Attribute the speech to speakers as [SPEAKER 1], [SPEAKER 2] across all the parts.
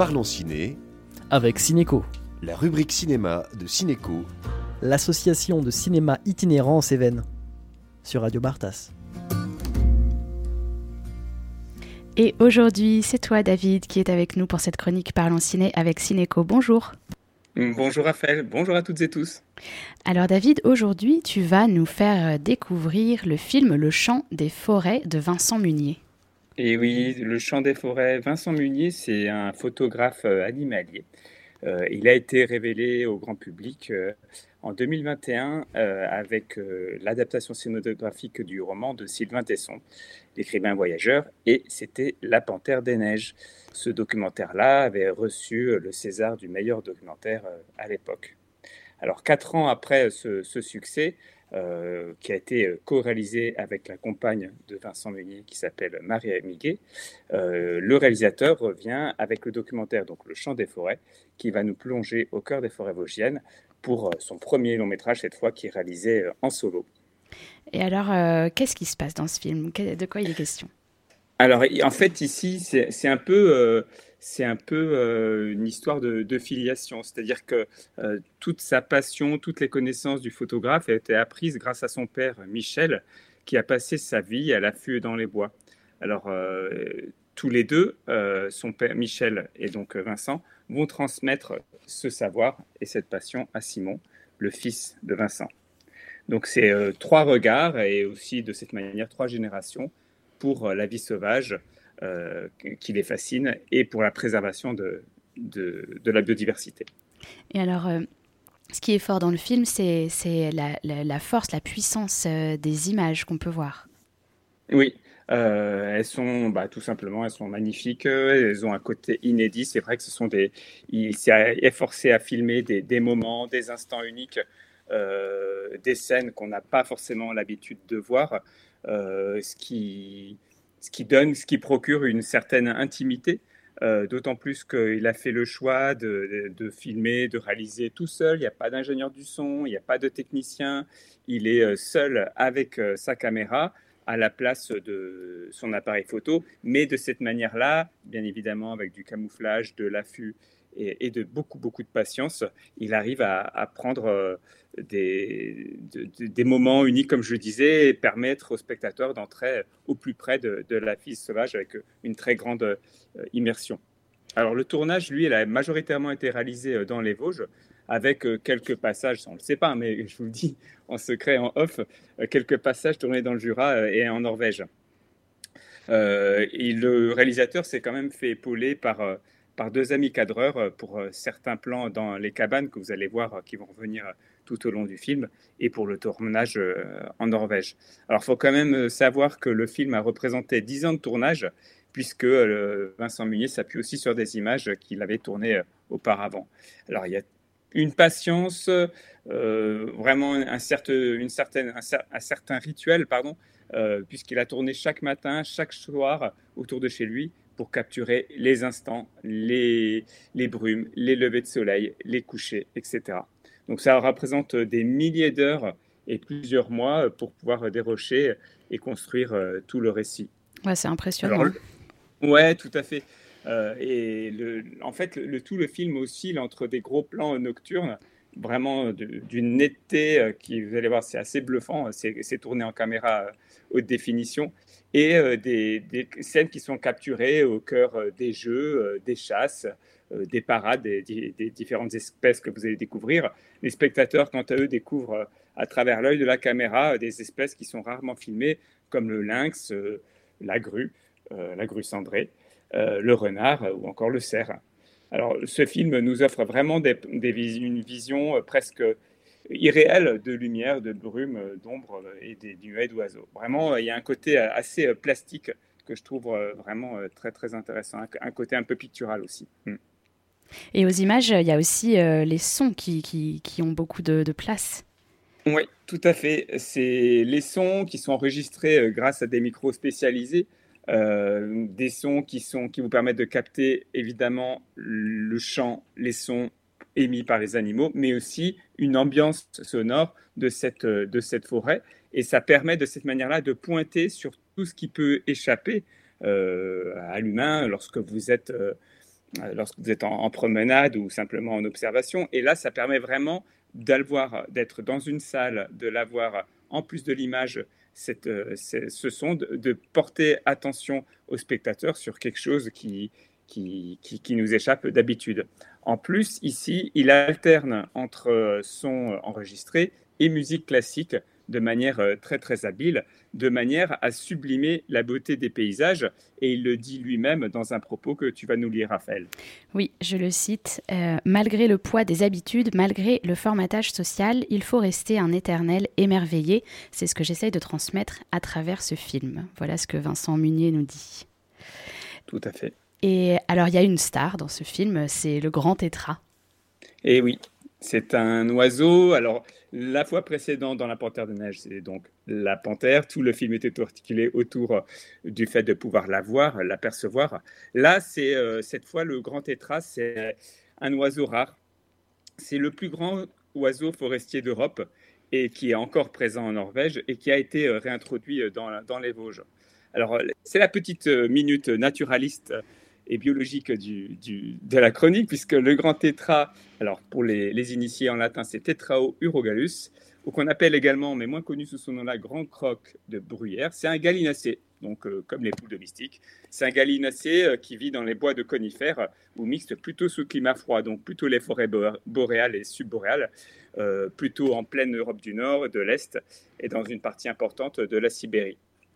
[SPEAKER 1] Parlons Ciné,
[SPEAKER 2] avec Cinéco,
[SPEAKER 1] la rubrique cinéma de Cinéco,
[SPEAKER 2] l'association de cinéma itinérant en Cévennes, sur Radio Bartas.
[SPEAKER 3] Et aujourd'hui, c'est toi, David, qui est avec nous pour cette chronique Parlons Ciné avec Cinéco. Bonjour.
[SPEAKER 4] Bonjour Raphaël, bonjour à toutes et tous.
[SPEAKER 3] Alors David, aujourd'hui, tu vas nous faire découvrir le film Le Chant des forêts de Vincent Munier.
[SPEAKER 4] Et oui, Le Chant des forêts, Vincent Munier, c'est un photographe animalier. Il a été révélé au grand public en 2021 avec l'adaptation cinématographique du roman de Sylvain Tesson, l'écrivain voyageur, et c'était La Panthère des Neiges. Ce documentaire-là avait reçu le César du meilleur documentaire à l'époque. Alors 4 ans après ce succès, qui a été co-réalisé avec la compagne de Vincent Munier qui s'appelle Marie Miguet, le réalisateur revient avec le documentaire donc Le Chant des forêts, qui va nous plonger au cœur des forêts vosgiennes pour son premier long métrage cette fois qui est réalisé en solo.
[SPEAKER 3] Et alors, qu'est-ce qui se passe dans ce film ? De quoi il est question ?
[SPEAKER 4] Alors, en fait, ici, c'est un peu une histoire de filiation. C'est-à-dire que toute sa passion, toutes les connaissances du photographe a été apprise grâce à son père, Michel, qui a passé sa vie à l'affût dans les bois. Alors, tous les deux, son père, Michel et donc Vincent, vont transmettre ce savoir et cette passion à Simon, le fils de Vincent. Donc, c'est 3 regards et aussi, de cette manière, 3 générations pour la vie sauvage qui les fascine et pour la préservation de la biodiversité.
[SPEAKER 3] Et alors, ce qui est fort dans le film, c'est la force, la puissance des images qu'on peut voir.
[SPEAKER 4] Oui, elles sont tout simplement, elles sont magnifiques, elles ont un côté inédit. C'est vrai que il s'est efforcé à filmer des moments, des instants uniques, des scènes qu'on n'a pas forcément l'habitude de voir. Ce qui procure une certaine intimité, d'autant plus qu'il a fait le choix de filmer, de réaliser tout seul. Il n'y a pas d'ingénieur du son, il n'y a pas de technicien. Il est seul avec sa caméra à la place de son appareil photo, mais de cette manière-là, bien évidemment avec du camouflage, de l'affût et de beaucoup de patience, il arrive à prendre des moments uniques, comme je le disais, et permettre aux spectateurs d'entrer au plus près de la vie sauvage avec une très grande immersion. Alors le tournage, lui, il a majoritairement été réalisé dans les Vosges, avec quelques passages, on ne le sait pas, mais je vous le dis en secret, en off, quelques passages tournés dans le Jura et en Norvège. Et le réalisateur s'est quand même fait épauler par 2 amis cadreurs pour certains plans dans les cabanes que vous allez voir qui vont revenir tout au long du film et pour le tournage en Norvège. Alors, il faut quand même savoir que le film a représenté 10 ans de tournage puisque Vincent Munier s'appuie aussi sur des images qu'il avait tournées auparavant. Alors, il y a une patience, vraiment un certain rituel, puisqu'il a tourné chaque matin, chaque soir autour de chez lui pour capturer les instants, les brumes, les levées de soleil, les couchers, etc. Donc ça représente des milliers d'heures et plusieurs mois pour pouvoir dérocher et construire tout le récit.
[SPEAKER 3] Ouais, c'est impressionnant.
[SPEAKER 4] Alors, ouais, tout à fait. En fait, le film oscille entre des gros plans nocturnes, vraiment d'une netteté qui, vous allez voir, c'est assez bluffant. C'est tourné en caméra haute définition et des scènes qui sont capturées au cœur des jeux, des chasses, des parades, des différentes espèces que vous allez découvrir. Les spectateurs, quant à eux, découvrent à travers l'œil de la caméra des espèces qui sont rarement filmées, comme le lynx, la grue cendrée, le renard ou encore le cerf. Alors, ce film nous offre vraiment une vision presque irréelle de lumière, de brume, d'ombre et des nuées d'oiseaux. Vraiment, il y a un côté assez plastique que je trouve vraiment très intéressant, un côté un peu pictural aussi.
[SPEAKER 3] Et aux images, il y a aussi les sons qui ont beaucoup de place.
[SPEAKER 4] Oui, tout à fait. C'est les sons qui sont enregistrés grâce à des micros spécialisés, des sons qui vous permettent de capter évidemment le chant, les sons émis par les animaux, mais aussi une ambiance sonore de cette forêt. Et ça permet de cette manière-là de pointer sur tout ce qui peut échapper à l'humain lorsque vous êtes lorsque vous êtes en promenade ou simplement en observation. Et là, ça permet vraiment d'être dans une salle, de l'avoir en plus de l'image, ce son, de porter attention au spectateur sur quelque chose qui nous échappe d'habitude. En plus, ici, il alterne entre son enregistré et musique classique de manière très très habile, de manière à sublimer la beauté des paysages, et il le dit lui-même dans un propos que tu vas nous lire, Raphaël.
[SPEAKER 3] Oui, je le cite. Malgré le poids des habitudes, malgré le formatage social, il faut rester un éternel émerveillé. C'est ce que j'essaye de transmettre à travers ce film. Voilà ce que Vincent Munier nous dit.
[SPEAKER 4] Tout à fait.
[SPEAKER 3] Et alors, il y a une star dans ce film, c'est le grand tétras.
[SPEAKER 4] Et oui, c'est un oiseau. Alors, la fois précédente dans La Panthère de Neige, c'est donc la panthère. Tout le film était articulé autour du fait de pouvoir la voir, l'apercevoir. Là, c'est cette fois le grand tétras, c'est un oiseau rare. C'est le plus grand oiseau forestier d'Europe et qui est encore présent en Norvège et qui a été réintroduit dans les Vosges. Alors, c'est la petite minute naturaliste et biologique de la chronique, puisque le grand tétras, alors pour les initiés en latin, c'est Tétrao urogallus, ou qu'on appelle également, mais moins connu sous son nom-là, grand croc de bruyère. C'est un gallinacé, donc comme les poules domestiques. C'est un gallinacé qui vit dans les bois de conifères ou mixte plutôt sous climat froid, donc plutôt les forêts boréales et subboréales, plutôt en pleine Europe du Nord, de l'Est et dans une partie importante de la Sibérie.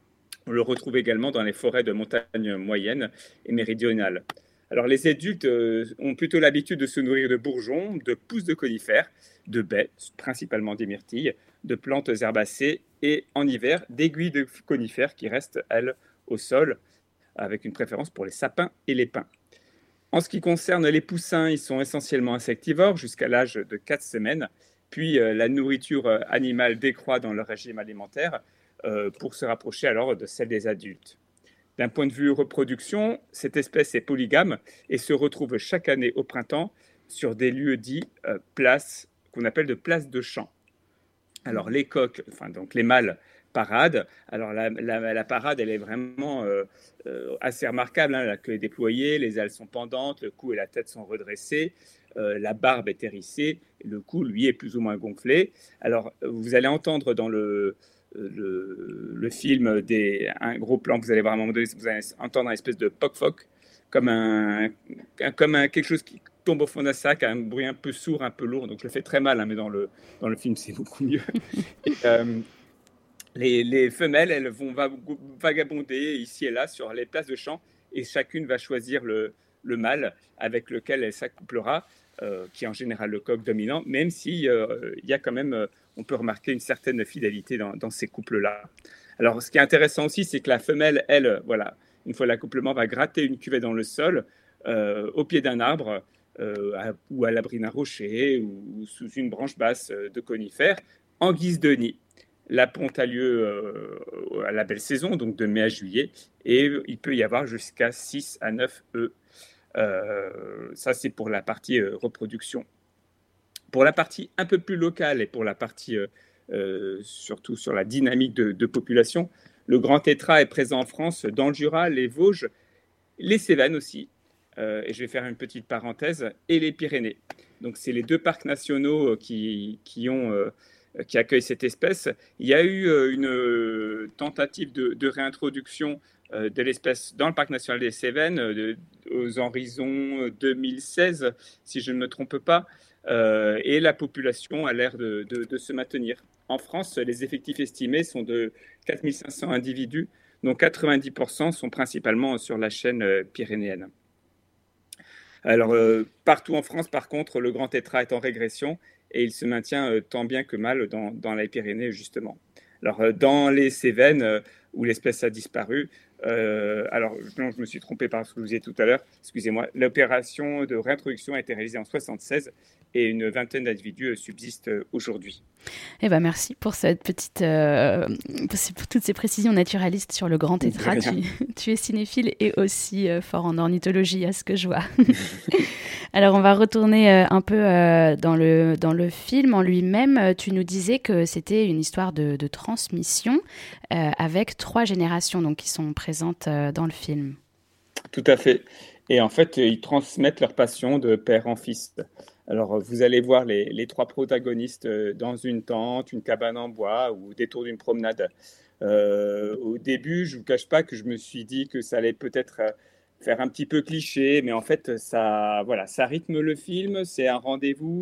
[SPEAKER 4] On le retrouve également dans les forêts de montagne moyenne et méridionale. Alors, les adultes ont plutôt l'habitude de se nourrir de bourgeons, de pousses de conifères, de baies, principalement des myrtilles, de plantes herbacées et, en hiver, d'aiguilles de conifères qui restent, elles, au sol, avec une préférence pour les sapins et les pins. En ce qui concerne les poussins, ils sont essentiellement insectivores jusqu'à l'âge de 4 semaines. Puis, la nourriture animale décroît dans leur régime alimentaire, pour se rapprocher alors de celle des adultes. D'un point de vue reproduction, cette espèce est polygame et se retrouve chaque année au printemps sur des lieux dits places, qu'on appelle de places de champs. Alors les coqs, donc les mâles, paradent. Alors la parade, elle est vraiment assez remarquable, hein. La queue est déployée, les ailes sont pendantes, le cou et la tête sont redressés, la barbe est hérissée, le cou, lui, est plus ou moins gonflé. Alors vous allez entendre dans le film un gros plan, vous allez voir à un moment donné, vous allez entendre une espèce de poc-foc, comme quelque chose qui tombe au fond d'un sac, un bruit un peu sourd, un peu lourd, donc je le fais très mal, hein, mais dans le film c'est beaucoup mieux. Et, les femelles, elles vont vagabonder ici et là sur les places de champs, et chacune va choisir le mâle avec lequel elle s'accouplera, qui est en général le coq dominant, même si il y a quand même, on peut remarquer une certaine fidélité dans ces couples-là. Alors, ce qui est intéressant aussi, c'est que la femelle, elle, voilà, une fois l'accouplement, va gratter une cuvette dans le sol, au pied d'un arbre, ou à l'abri d'un rocher, ou sous une branche basse de conifère, en guise de nid. La ponte a lieu à la belle saison, donc de mai à juillet, et il peut y avoir jusqu'à 6 à 9 œufs. Ça, c'est pour la partie reproduction. Pour la partie un peu plus locale et pour la partie surtout sur la dynamique de population, le grand tétras est présent en France, dans le Jura, les Vosges, les Cévennes aussi, et je vais faire une petite parenthèse, et les Pyrénées. Donc, c'est les 2 parcs nationaux qui accueillent cette espèce. Il y a eu une tentative de réintroduction de l'espèce dans le parc national des Cévennes aux horizons 2016, si je ne me trompe pas, et la population a l'air de se maintenir. En France, les effectifs estimés sont de 4500 individus, dont 90% sont principalement sur la chaîne pyrénéenne. Alors, partout en France, par contre, le grand tétras est en régression et il se maintient tant bien que mal dans les Pyrénées, justement. Alors, dans les Cévennes, où l'espèce a disparu, alors, non, je me suis trompé par ce que je vous disais tout à l'heure, excusez-moi, l'opération de réintroduction a été réalisée en 1976 et une vingtaine d'individus subsistent aujourd'hui.
[SPEAKER 3] Eh ben merci pour cette petite, pour toutes ces précisions naturalistes sur le grand tétras. Tu es cinéphile et aussi fort en ornithologie, à ce que je vois. Alors on va retourner un peu dans le film en lui-même. Tu nous disais que c'était une histoire de transmission avec 3 générations donc, qui sont présentes dans le film.
[SPEAKER 4] Tout à fait. Et en fait, ils transmettent leur passion de père en fils. Alors, vous allez voir les trois protagonistes dans une tente, une cabane en bois ou au détour d'une promenade. Au début, je ne vous cache pas que je me suis dit que ça allait peut-être faire un petit peu cliché, mais en fait, ça rythme le film, c'est un rendez-vous,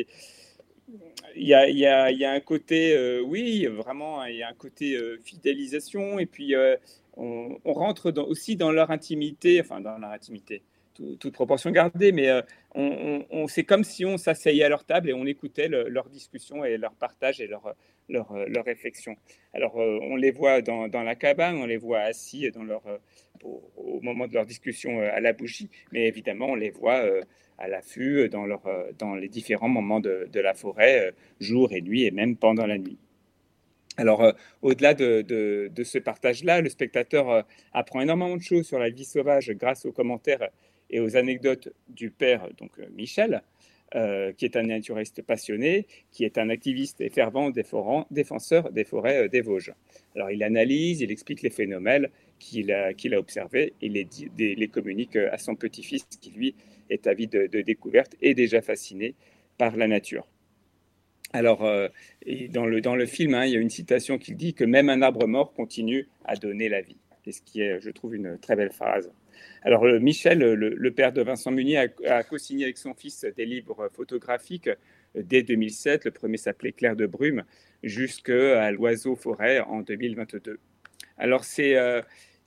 [SPEAKER 4] il y a un côté, oui, vraiment, il y a un côté fidélisation, et puis on rentre aussi dans leur intimité, enfin dans leur intimité, toute proportion gardée, mais c'est comme si on s'asseyait à leur table et on écoutait leur discussion et leur partage et leur réflexion. Alors, on les voit dans la cabane, on les voit assis au moment de leur discussion à la bougie, mais évidemment, on les voit à l'affût dans les différents moments de la forêt, jour et nuit, et même pendant la nuit. Alors, au-delà de ce partage-là, le spectateur apprend énormément de choses sur la vie sauvage grâce aux commentaires et aux anecdotes du père, donc Michel, qui est un naturaliste passionné, qui est un activiste et fervent défenseur des forêts des Vosges. Alors, il analyse, il explique les phénomènes qu'il a observés et les communique à son petit-fils, qui lui est avide de découverte et déjà fasciné par la nature. Alors, dans le film, il y a une citation qui dit que même un arbre mort continue à donner la vie. Et ce qui est, je trouve, une très belle phrase. Alors, Michel, le père de Vincent Munier, a co-signé avec son fils des livres photographiques dès 2007. Le premier s'appelait Clair de brume, jusqu'à l'oiseau-forêt en 2022. Alors, c'est à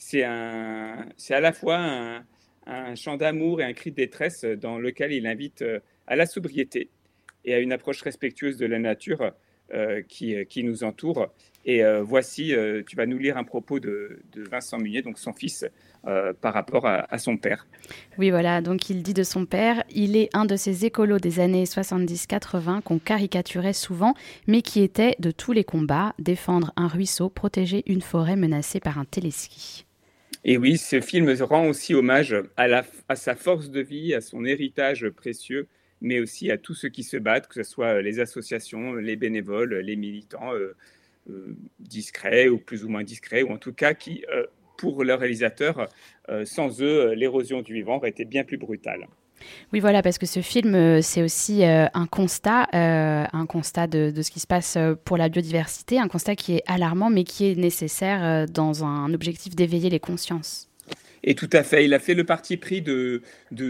[SPEAKER 4] la fois un chant d'amour et un cri de détresse dans lequel il invite à la sobriété et à une approche respectueuse de la nature qui nous entoure. Et voici, tu vas nous lire un propos de Vincent Munier, donc son fils, par rapport à son père.
[SPEAKER 3] Oui, voilà, donc il dit de son père, il est un de ces écolos des années 70-80 qu'on caricaturait souvent, mais qui était de tous les combats, défendre un ruisseau, protéger une forêt menacée par un téléski.
[SPEAKER 4] Et oui, ce film rend aussi hommage à sa force de vie, à son héritage précieux, mais aussi à tous ceux qui se battent, que ce soit les associations, les bénévoles, les militants discrets ou plus ou moins discrets, ou en tout cas qui, pour le réalisateur, sans eux, l'érosion du vivant aurait été bien plus brutale.
[SPEAKER 3] Oui, voilà, parce que ce film, c'est aussi un constat de ce qui se passe pour la biodiversité, un constat qui est alarmant, mais qui est nécessaire dans un objectif d'éveiller les consciences.
[SPEAKER 4] Et tout à fait, il a fait le parti pris de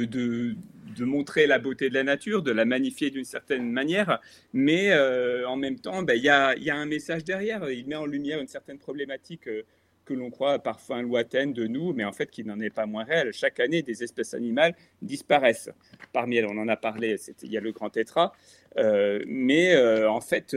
[SPEAKER 4] montrer la beauté de la nature, de la magnifier d'une certaine manière, mais en même temps, il y a un message derrière. Il met en lumière une certaine problématique que l'on croit parfois lointaine de nous, mais en fait qui n'en est pas moins réelle. Chaque année, des espèces animales disparaissent. Parmi elles, on en a parlé, il y a le grand tétras, mais en fait,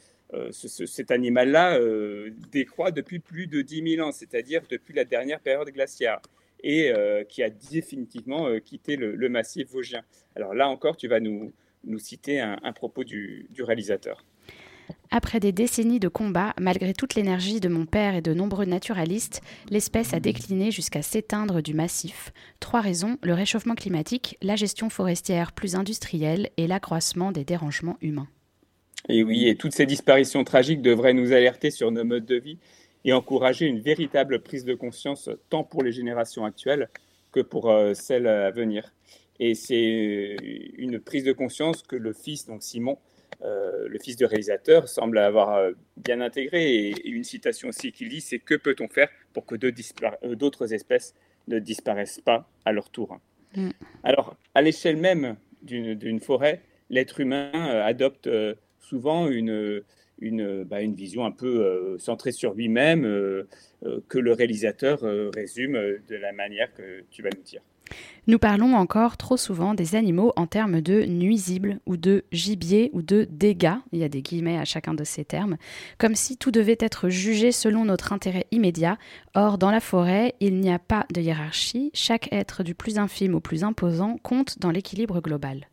[SPEAKER 4] cet animal-là décroît depuis plus de 10 000 ans, c'est-à-dire depuis la dernière période glaciaire, et qui a définitivement quitté le massif vosgien. Alors là encore, tu vas nous citer un propos du réalisateur.
[SPEAKER 3] Après des décennies de combats, malgré toute l'énergie de mon père et de nombreux naturalistes, l'espèce a décliné jusqu'à s'éteindre du massif. 3 raisons, le réchauffement climatique, la gestion forestière plus industrielle et l'accroissement des dérangements humains.
[SPEAKER 4] Et oui, et toutes ces disparitions tragiques devraient nous alerter sur nos modes de vie et encourager une véritable prise de conscience tant pour les générations actuelles que pour celles à venir. Et c'est une prise de conscience que le fils, donc Simon, le fils du réalisateur, semble avoir bien intégré. Et une citation aussi qui dit, c'est « Que peut-on faire pour que d'autres espèces ne disparaissent pas à leur tour ?» Alors, à l'échelle même d'une forêt, l'être humain adopte souvent une vision un peu centrée sur lui-même, que le réalisateur résume de la manière que tu vas nous dire.
[SPEAKER 3] Nous parlons encore trop souvent des animaux en termes de nuisibles ou de gibier ou de dégâts, il y a des guillemets à chacun de ces termes, comme si tout devait être jugé selon notre intérêt immédiat. Or, dans la forêt, il n'y a pas de hiérarchie, chaque être du plus infime au plus imposant compte dans l'équilibre global.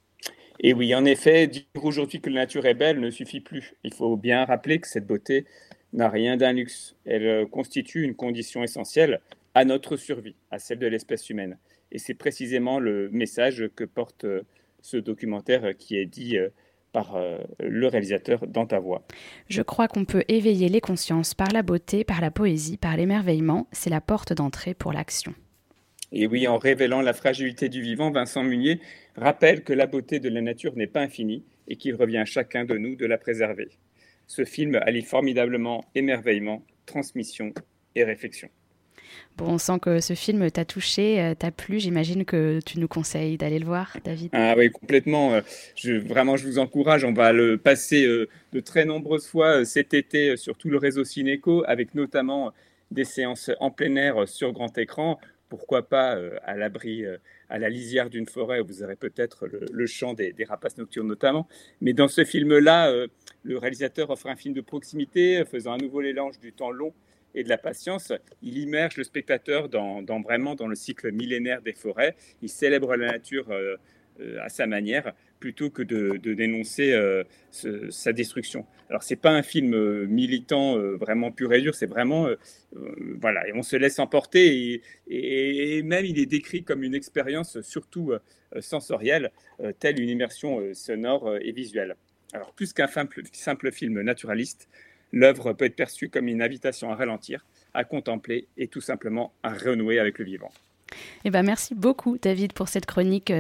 [SPEAKER 4] Et oui, en effet, dire aujourd'hui que la nature est belle ne suffit plus. Il faut bien rappeler que cette beauté n'a rien d'un luxe. Elle constitue une condition essentielle à notre survie, à celle de l'espèce humaine. Et c'est précisément le message que porte ce documentaire qui est dit par le réalisateur dans ta voix.
[SPEAKER 3] Je crois qu'on peut éveiller les consciences par la beauté, par la poésie, par l'émerveillement. C'est la porte d'entrée pour l'action.
[SPEAKER 4] Et oui, en révélant la fragilité du vivant, Vincent Munier rappelle que la beauté de la nature n'est pas infinie et qu'il revient à chacun de nous de la préserver. Ce film allie formidablement émerveillement, transmission et réflexion.
[SPEAKER 3] Bon, on sent que ce film t'a touché, t'a plu. J'imagine que tu nous conseilles d'aller le voir, David.
[SPEAKER 4] Ah oui, complètement. Vraiment, je vous encourage. On va le passer de très nombreuses fois cet été sur tout le réseau Cinéco, avec notamment des séances en plein air sur grand écran. Pourquoi pas à l'abri, à la lisière d'une forêt, où vous aurez peut-être le chant des rapaces nocturnes notamment. Mais dans ce film-là, le réalisateur offre un film de proximité, faisant à nouveau l'élange du temps long et de la patience. Il immerge le spectateur vraiment dans le cycle millénaire des forêts. Il célèbre la nature à sa manière, plutôt que de dénoncer sa destruction. Alors, c'est pas un film militant vraiment pur et dur, c'est vraiment... voilà, et on se laisse emporter, et même il est décrit comme une expérience surtout sensorielle, telle une immersion sonore et visuelle. Alors, plus qu'un simple film naturaliste, l'œuvre peut être perçue comme une invitation à ralentir, à contempler et tout simplement à renouer avec le vivant.
[SPEAKER 3] Eh ben, merci beaucoup, David, pour cette chronique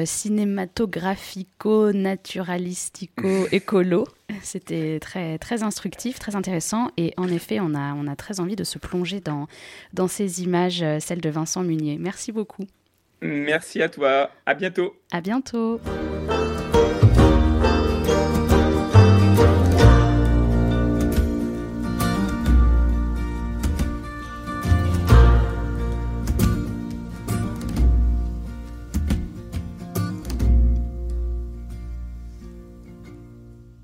[SPEAKER 3] cinématographico-naturalistico-écolo. C'était très, très instructif, très intéressant. Et en effet, on a très envie de se plonger dans ces images, celles de Vincent Munier. Merci beaucoup.
[SPEAKER 4] Merci à toi. À bientôt.
[SPEAKER 3] À bientôt.